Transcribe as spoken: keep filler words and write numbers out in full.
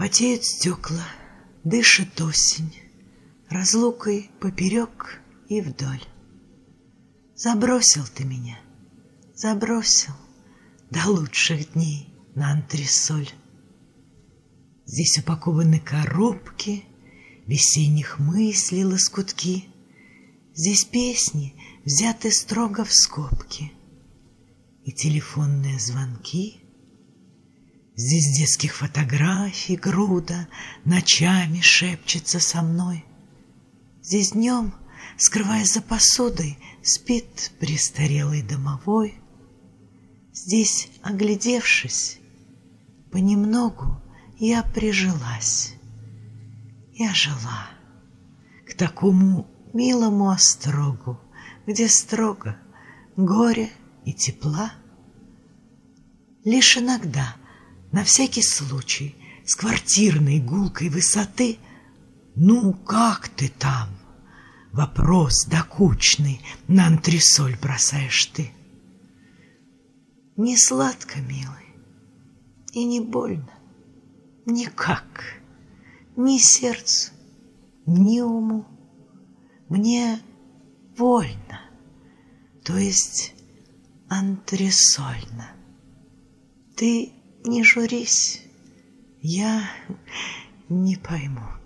Потеют стекла, дышит осень, разлукой поперек и вдоль. Забросил ты меня, забросил до лучших дней на антресоль. Здесь упакованы коробки весенних мыслей лоскутки. Здесь песни взяты строго в скобки и телефонные звонки. Здесь детских фотографий груда ночами шепчется со мной. Здесь днем, скрываясь за посудой, спит престарелый домовой. Здесь, оглядевшись, понемногу я прижилась. Я жила к такому милому острогу, где строго горе и тепла. Лишь иногда, на всякий случай, с квартирной гулкой высоты: «Ну, как ты там?» — вопрос докучный на антресоль бросаешь ты. Не сладко, милый, и не больно, никак, ни сердцу, ни уму. Мне вольно, то есть антресольно. Ты не журись, я не пойму.